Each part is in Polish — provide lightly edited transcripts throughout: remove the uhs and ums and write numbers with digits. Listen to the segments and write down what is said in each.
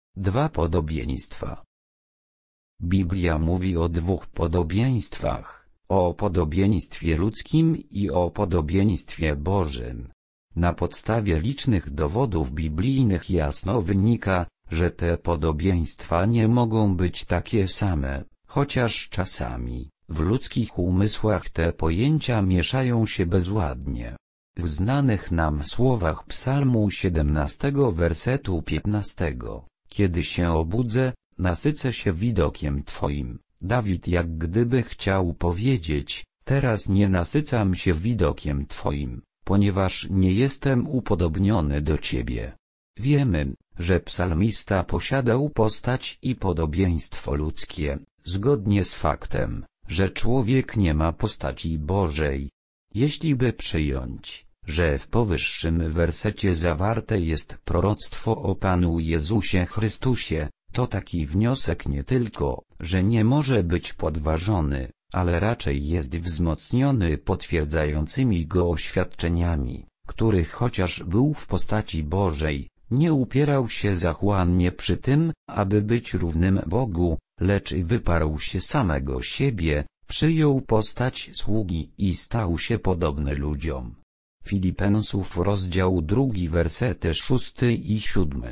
Dwa podobieństwa. Biblia mówi o dwóch podobieństwach, o podobieństwie ludzkim i o podobieństwie Bożym. Na podstawie licznych dowodów biblijnych jasno wynika, że te podobieństwa nie mogą być takie same, chociaż czasami w ludzkich umysłach te pojęcia mieszają się bezładnie. W znanych nam słowach Psalmu 17 wersetu 15, kiedy się obudzę, nasycę się widokiem Twoim, Dawid jak gdyby chciał powiedzieć, teraz nie nasycam się widokiem Twoim, ponieważ nie jestem upodobniony do Ciebie. Wiemy, że psalmista posiadał postać i podobieństwo ludzkie, zgodnie z faktem, że człowiek nie ma postaci Bożej. Jeśli by przyjąć, że w powyższym wersecie zawarte jest proroctwo o Panu Jezusie Chrystusie, to taki wniosek nie tylko, że nie może być podważony, ale raczej jest wzmocniony potwierdzającymi go oświadczeniami, których chociaż był w postaci Bożej, nie upierał się zachłannie przy tym, aby być równym Bogu, lecz wyparł się samego siebie, przyjął postać sługi i stał się podobny ludziom. Filipensów rozdział 2 wersety 6 i 7.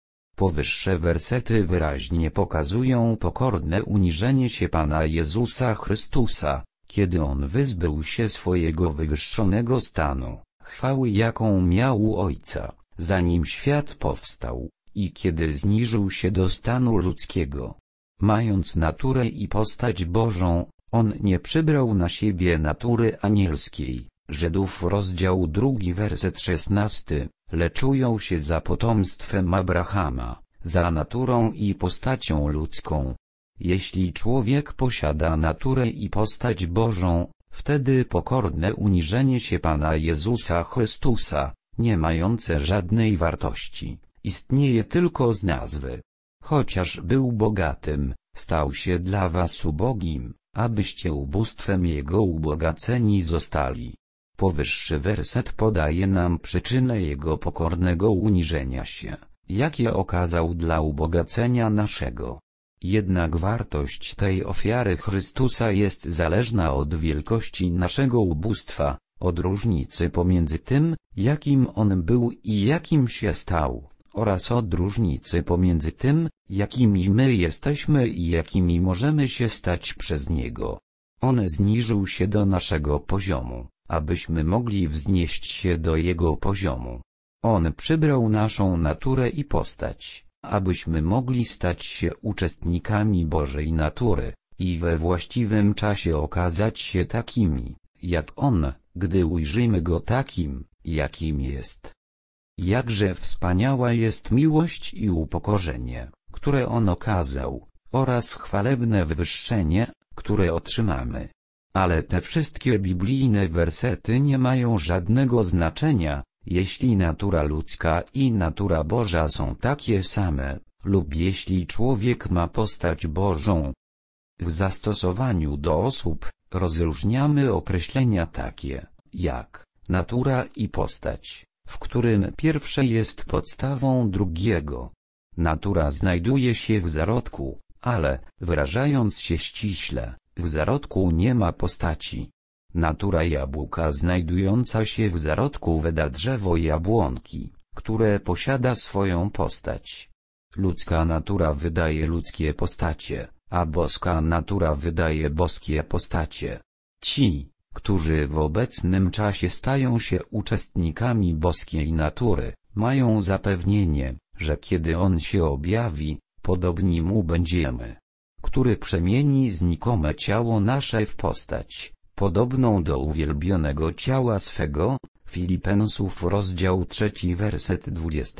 Powyższe wersety wyraźnie pokazują pokorne uniżenie się Pana Jezusa Chrystusa, kiedy On wyzbył się swojego wywyższonego stanu, chwały jaką miał u Ojca, zanim świat powstał, i kiedy zniżył się do stanu ludzkiego. Mając naturę i postać Bożą, On nie przybrał na siebie natury anielskiej. Żydów rozdział 2 werset 16, lecz ujął się za potomstwem Abrahama, za naturą i postacią ludzką. Jeśli człowiek posiada naturę i postać Bożą, wtedy pokorne uniżenie się Pana Jezusa Chrystusa, nie mające żadnej wartości, istnieje tylko z nazwy. Chociaż był bogatym, stał się dla was ubogim, abyście ubóstwem Jego ubogaceni zostali. Powyższy werset podaje nam przyczynę Jego pokornego uniżenia się, jakie okazał dla ubogacenia naszego. Jednak wartość tej ofiary Chrystusa jest zależna od wielkości naszego ubóstwa, od różnicy pomiędzy tym, jakim On był i jakim się stał, oraz od różnicy pomiędzy tym, jakimi my jesteśmy i jakimi możemy się stać przez Niego. On zniżył się do naszego poziomu, abyśmy mogli wznieść się do Jego poziomu. On przybrał naszą naturę i postać, abyśmy mogli stać się uczestnikami Bożej natury, i we właściwym czasie okazać się takimi, jak On, gdy ujrzymy Go takim, jakim jest. Jakże wspaniała jest miłość i upokorzenie, które On okazał, oraz chwalebne wywyższenie, które otrzymamy. Ale te wszystkie biblijne wersety nie mają żadnego znaczenia, jeśli natura ludzka i natura Boża są takie same, lub jeśli człowiek ma postać Bożą. W zastosowaniu do osób, rozróżniamy określenia takie, jak natura i postać, w którym pierwsze jest podstawą drugiego. Natura znajduje się w zarodku, ale, wyrażając się ściśle, w zarodku nie ma postaci. Natura jabłka znajdująca się w zarodku wyda drzewo jabłonki, które posiada swoją postać. Ludzka natura wydaje ludzkie postacie, a boska natura wydaje boskie postacie. Ci, którzy w obecnym czasie stają się uczestnikami boskiej natury, mają zapewnienie, że kiedy On się objawi, podobni Mu będziemy. Który przemieni znikome ciało nasze w postać, podobną do uwielbionego ciała swego. Filipensów rozdział 3 werset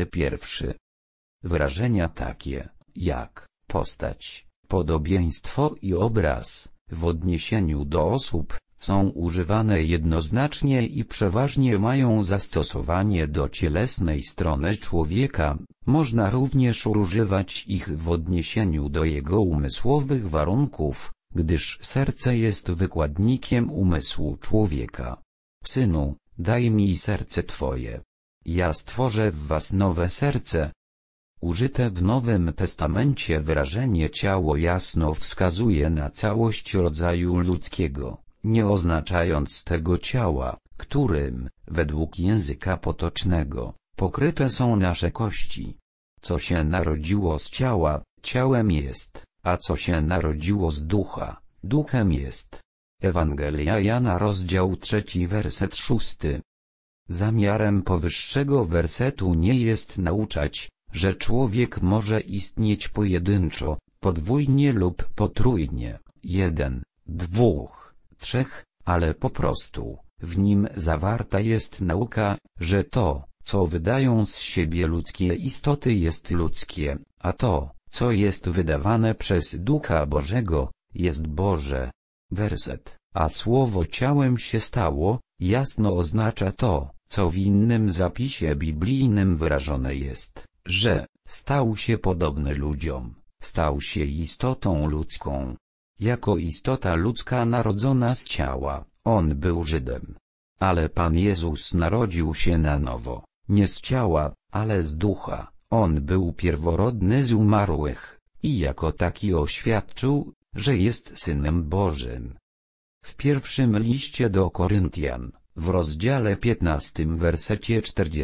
21. Wyrażenia takie, jak postać, podobieństwo i obraz, w odniesieniu do osób, są używane jednoznacznie i przeważnie mają zastosowanie do cielesnej strony człowieka. Można również używać ich w odniesieniu do jego umysłowych warunków, gdyż serce jest wykładnikiem umysłu człowieka. Synu, daj mi serce Twoje. Ja stworzę w was nowe serce. Użyte w Nowym Testamencie wyrażenie ciało jasno wskazuje na całość rodzaju ludzkiego, nie oznaczając tego ciała, którym, według języka potocznego, pokryte są nasze kości. Co się narodziło z ciała, ciałem jest, a co się narodziło z ducha, duchem jest. Ewangelia Jana rozdział 3 werset 6. Zamiarem powyższego wersetu nie jest nauczać, że człowiek może istnieć pojedynczo, podwójnie lub potrójnie, 1, 2, 3, ale po prostu, w nim zawarta jest nauka, że to, co wydają z siebie ludzkie istoty jest ludzkie, a to, co jest wydawane przez Ducha Bożego, jest Boże. Werset, a słowo ciałem się stało, jasno oznacza to, co w innym zapisie biblijnym wyrażone jest, że stał się podobny ludziom, stał się istotą ludzką. Jako istota ludzka narodzona z ciała, on był Żydem. Ale Pan Jezus narodził się na nowo, nie z ciała, ale z ducha. On był pierworodny z umarłych, i jako taki oświadczył, że jest Synem Bożym. W pierwszym liście do Koryntian, w rozdziale 15 wersecie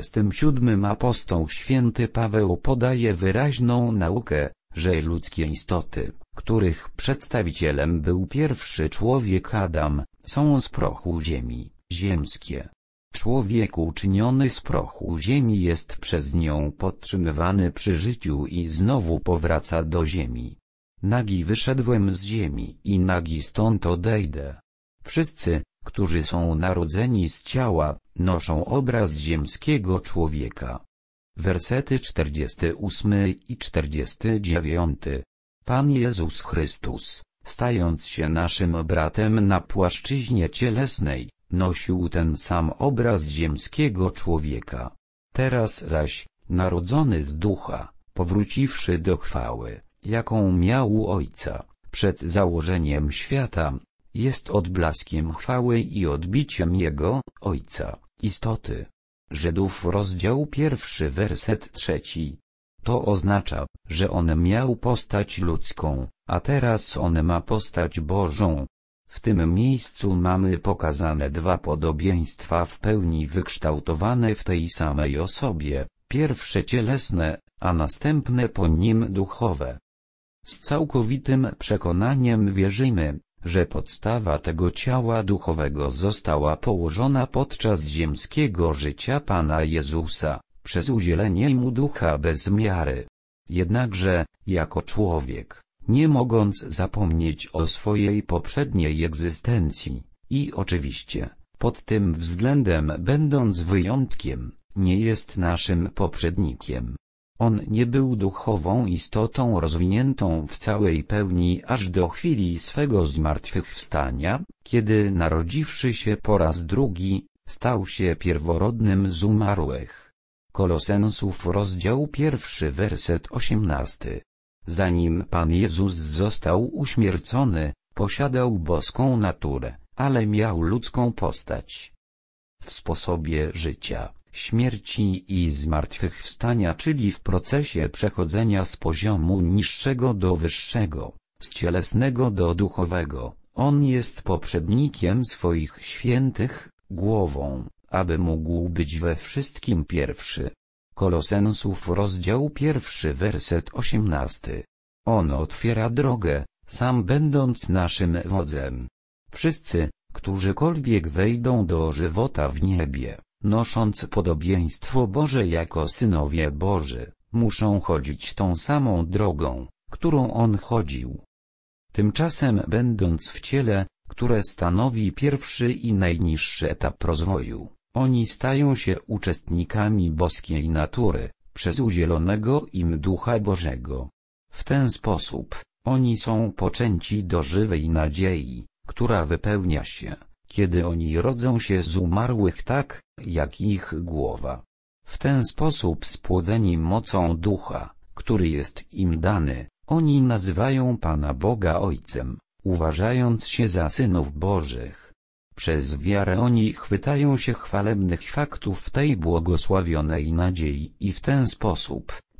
47 apostoł święty Paweł podaje wyraźną naukę, że ludzkie istoty, których przedstawicielem był pierwszy człowiek Adam, są z prochu ziemi, ziemskie. Człowiek uczyniony z prochu ziemi jest przez nią podtrzymywany przy życiu i znowu powraca do ziemi. Nagi wyszedłem z ziemi i nagi stąd odejdę. Wszyscy, którzy są narodzeni z ciała, noszą obraz ziemskiego człowieka. Wersety 48 i 49. Pan Jezus Chrystus, stając się naszym bratem na płaszczyźnie cielesnej, nosił ten sam obraz ziemskiego człowieka. Teraz zaś, narodzony z ducha, powróciwszy do chwały, jaką miał u Ojca, przed założeniem świata, jest odblaskiem chwały i odbiciem Jego, Ojca, istoty. Żydów rozdział 1 werset 3. To oznacza, że on miał postać ludzką, a teraz on ma postać Bożą. W tym miejscu mamy pokazane dwa podobieństwa w pełni wykształtowane w tej samej osobie, pierwsze cielesne, a następne po nim duchowe. Z całkowitym przekonaniem wierzymy, że podstawa tego ciała duchowego została położona podczas ziemskiego życia Pana Jezusa, przez udzielenie Mu ducha bez miary. Jednakże, jako człowiek, nie mogąc zapomnieć o swojej poprzedniej egzystencji, i oczywiście, pod tym względem będąc wyjątkiem, nie jest naszym poprzednikiem. On nie był duchową istotą rozwiniętą w całej pełni aż do chwili swego zmartwychwstania, kiedy narodziwszy się po raz drugi, stał się pierworodnym z umarłych. Kolosensów rozdział 1 werset 18. Zanim Pan Jezus został uśmiercony, posiadał boską naturę, ale miał ludzką postać. W sposobie życia, śmierci i zmartwychwstania, czyli w procesie przechodzenia z poziomu niższego do wyższego, z cielesnego do duchowego, on jest poprzednikiem swoich świętych, głową, aby mógł być we wszystkim pierwszy. Kolosensów rozdział 1 werset 18. On otwiera drogę, sam będąc naszym wodzem. Wszyscy, którzykolwiek wejdą do żywota w niebie, nosząc podobieństwo Boże jako synowie Boży, muszą chodzić tą samą drogą, którą On chodził. Tymczasem będąc w ciele, które stanowi pierwszy i najniższy etap rozwoju, oni stają się uczestnikami boskiej natury, przez udzielonego im Ducha Bożego. W ten sposób, oni są poczęci do żywej nadziei, która wypełnia się, kiedy oni rodzą się z umarłych tak, jak ich głowa. W ten sposób spłodzeni mocą Ducha, który jest im dany, oni nazywają Pana Boga Ojcem, uważając się za synów Bożych. Przez wiarę oni chwytają się chwalebnych faktów tej błogosławionej nadziei i w ten sposób,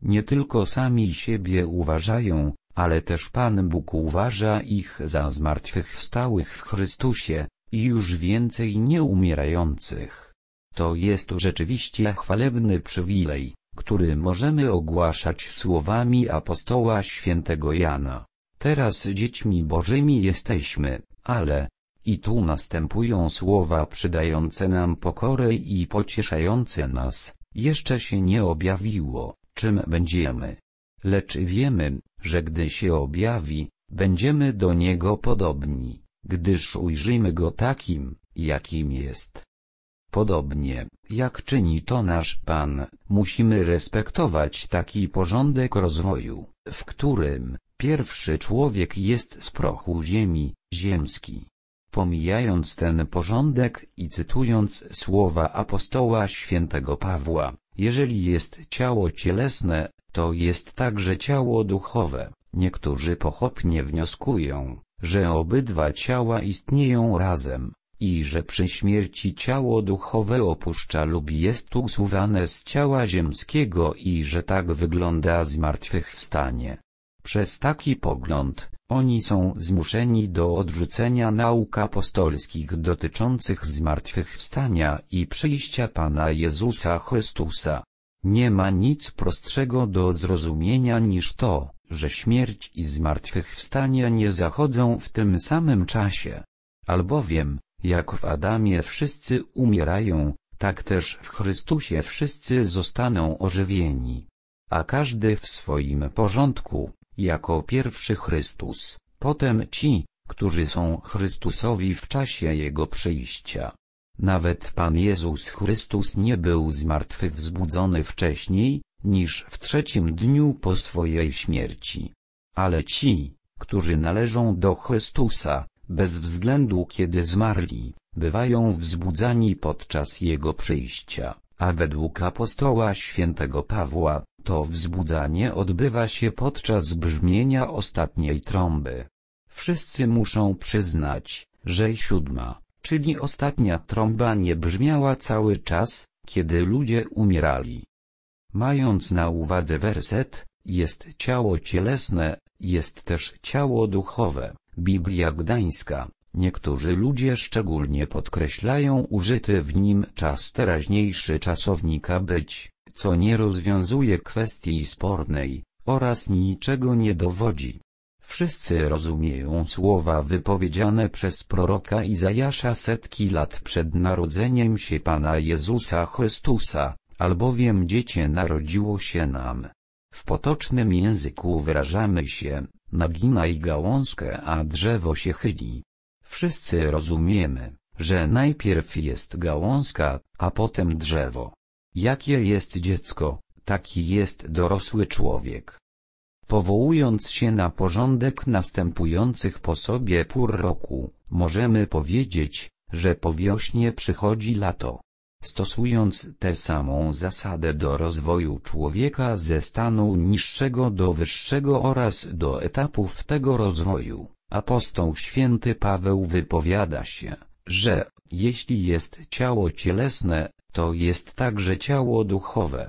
Nie tylko sami siebie uważają, ale też Pan Bóg uważa ich za zmartwychwstałych w Chrystusie, i już więcej nieumierających. To jest rzeczywiście chwalebny przywilej, który możemy ogłaszać słowami apostoła świętego Jana. Teraz dziećmi Bożymi jesteśmy, ale, i tu następują słowa przydające nam pokorę i pocieszające nas, jeszcze się nie objawiło, czym będziemy. Lecz wiemy, że gdy się objawi, będziemy do Niego podobni, gdyż ujrzymy Go takim, jakim jest. Podobnie, jak czyni to nasz Pan, musimy respektować taki porządek rozwoju, w którym pierwszy człowiek jest z prochu ziemi, ziemski. Pomijając ten porządek i cytując słowa apostoła świętego Pawła, jeżeli jest ciało cielesne, to jest także ciało duchowe. Niektórzy pochopnie wnioskują, że obydwa ciała istnieją razem, i że przy śmierci ciało duchowe opuszcza lub jest usuwane z ciała ziemskiego i że tak wygląda zmartwychwstanie. Przez taki pogląd, oni są zmuszeni do odrzucenia nauk apostolskich dotyczących zmartwychwstania i przyjścia Pana Jezusa Chrystusa. Nie ma nic prostszego do zrozumienia niż to, że śmierć i zmartwychwstanie nie zachodzą w tym samym czasie. Albowiem, jak w Adamie wszyscy umierają, tak też w Chrystusie wszyscy zostaną ożywieni. A każdy w swoim porządku, jako pierwszy Chrystus, potem ci, którzy są Chrystusowi w czasie Jego przyjścia. Nawet Pan Jezus Chrystus nie był zmartwychwzbudzony wcześniej, niż w trzecim dniu po swojej śmierci. Ale ci, którzy należą do Chrystusa, bez względu kiedy zmarli, bywają wzbudzani podczas Jego przyjścia, a według apostoła świętego Pawła, to wzbudzanie odbywa się podczas brzmienia ostatniej trąby. Wszyscy muszą przyznać, że 7, czyli ostatnia trąba nie brzmiała cały czas, kiedy ludzie umierali. Mając na uwadze werset, jest ciało cielesne, jest też ciało duchowe, Biblia Gdańska, niektórzy ludzie szczególnie podkreślają użyty w nim czas teraźniejszy czasownika być, co nie rozwiązuje kwestii spornej, oraz niczego nie dowodzi. Wszyscy rozumieją słowa wypowiedziane przez proroka Izajasza setki lat przed narodzeniem się Pana Jezusa Chrystusa, albowiem dziecię narodziło się nam. W potocznym języku wyrażamy się, naginaj gałązkę, a drzewo się chyli. Wszyscy rozumiemy, że najpierw jest gałązka, a potem drzewo. Jakie jest dziecko, taki jest dorosły człowiek. Powołując się na porządek następujących po sobie pór roku, możemy powiedzieć, że po wiośnie przychodzi lato. Stosując tę samą zasadę do rozwoju człowieka ze stanu niższego do wyższego oraz do etapów tego rozwoju, apostoł święty Paweł wypowiada się, że, jeśli jest ciało cielesne, to jest także ciało duchowe.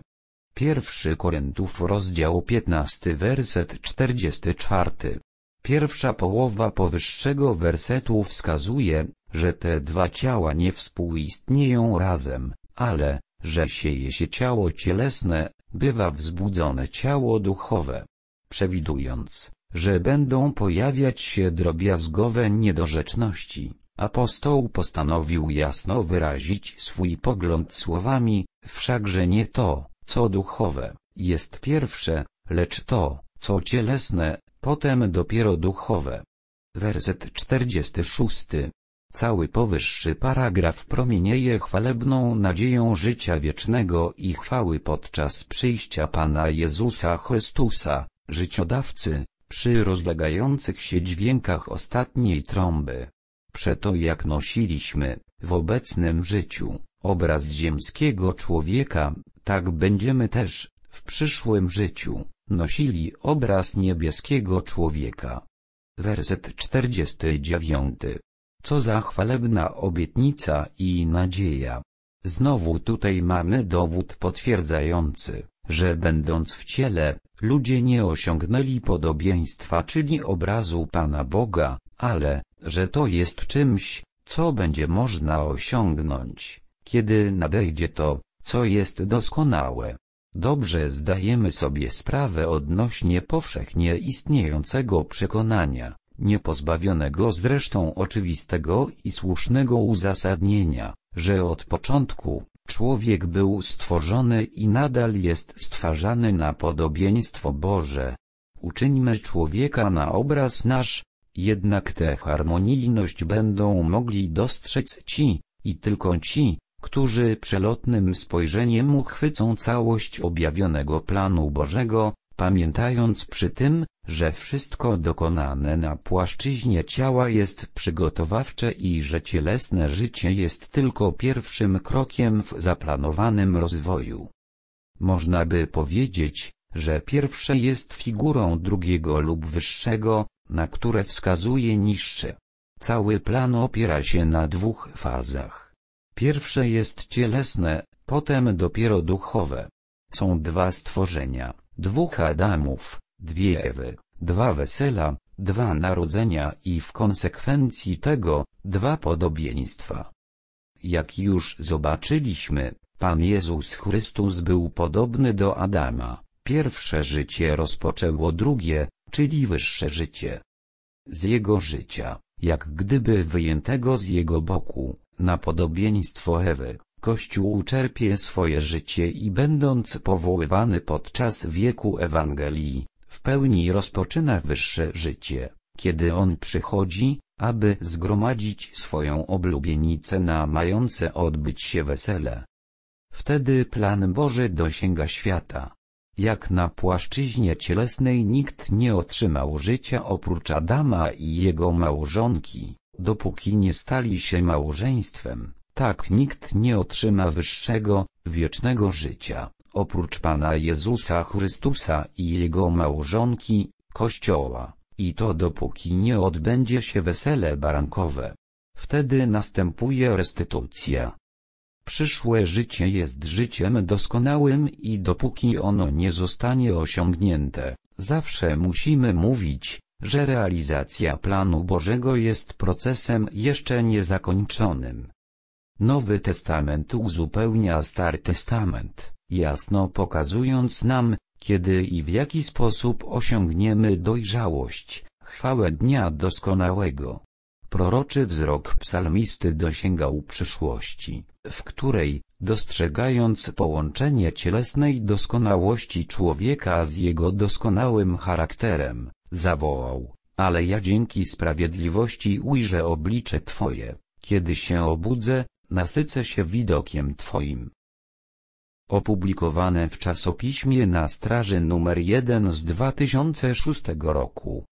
1 Koryntiów rozdział 15 werset 44. Pierwsza połowa powyższego wersetu wskazuje, że te dwa ciała nie współistnieją razem, ale, że sieje się ciało cielesne, bywa wzbudzone ciało duchowe. Przewidując, że będą pojawiać się drobiazgowe niedorzeczności, apostoł postanowił jasno wyrazić swój pogląd słowami, wszakże nie to, co duchowe, jest pierwsze, lecz to, co cielesne, potem dopiero duchowe. Werset 46. Cały powyższy paragraf promienieje chwalebną nadzieją życia wiecznego i chwały podczas przyjścia Pana Jezusa Chrystusa, życiodawcy, przy rozlegających się dźwiękach ostatniej trąby. Przeto jak nosiliśmy, w obecnym życiu, obraz ziemskiego człowieka, tak będziemy też, w przyszłym życiu, nosili obraz niebieskiego człowieka. Werset 49. Co za chwalebna obietnica i nadzieja. Znowu tutaj mamy dowód potwierdzający, że będąc w ciele, ludzie nie osiągnęli podobieństwa, czyli obrazu Pana Boga, ale, że to jest czymś, co będzie można osiągnąć, kiedy nadejdzie to, co jest doskonałe. Dobrze zdajemy sobie sprawę odnośnie powszechnie istniejącego przekonania, niepozbawionego zresztą oczywistego i słusznego uzasadnienia, że od początku człowiek był stworzony i nadal jest stwarzany na podobieństwo Boże. Uczyńmy człowieka na obraz nasz, jednak tę harmonijność będą mogli dostrzec ci, i tylko ci, którzy przelotnym spojrzeniem uchwycą całość objawionego planu Bożego, pamiętając przy tym, że wszystko dokonane na płaszczyźnie ciała jest przygotowawcze i że cielesne życie jest tylko pierwszym krokiem w zaplanowanym rozwoju. Można by powiedzieć, że pierwsze jest figurą drugiego lub wyższego, na które wskazuje niższe. Cały plan opiera się na dwóch fazach. Pierwsze jest cielesne, potem dopiero duchowe. Są dwa stworzenia, dwóch Adamów, dwie Ewy, dwa wesela, dwa narodzenia i w konsekwencji tego, dwa podobieństwa. Jak już zobaczyliśmy, Pan Jezus Chrystus był podobny do Adama. Pierwsze życie rozpoczęło drugie, czyli wyższe życie. Z jego życia, jak gdyby wyjętego z jego boku, na podobieństwo Ewy, Kościół czerpie swoje życie i będąc powoływany podczas wieku Ewangelii, w pełni rozpoczyna wyższe życie, kiedy on przychodzi, aby zgromadzić swoją oblubienicę na mające odbyć się wesele. Wtedy plan Boży dosięga świata. Jak na płaszczyźnie cielesnej nikt nie otrzymał życia oprócz Adama i jego małżonki, dopóki nie stali się małżeństwem, tak nikt nie otrzyma wyższego, wiecznego życia, oprócz Pana Jezusa Chrystusa i jego małżonki, Kościoła, i to dopóki nie odbędzie się wesele barankowe. Wtedy następuje restytucja. Przyszłe życie jest życiem doskonałym i dopóki ono nie zostanie osiągnięte, zawsze musimy mówić, że realizacja planu Bożego jest procesem jeszcze niezakończonym. Nowy Testament uzupełnia Stary Testament, jasno pokazując nam, kiedy i w jaki sposób osiągniemy dojrzałość, chwałę Dnia Doskonałego. Proroczy wzrok psalmisty dosięgał przyszłości, w której, dostrzegając połączenie cielesnej doskonałości człowieka z jego doskonałym charakterem, zawołał: ale ja dzięki sprawiedliwości ujrzę oblicze Twoje, kiedy się obudzę, nasycę się widokiem Twoim. Opublikowane w czasopiśmie Na Straży nr 1 z 2006 roku.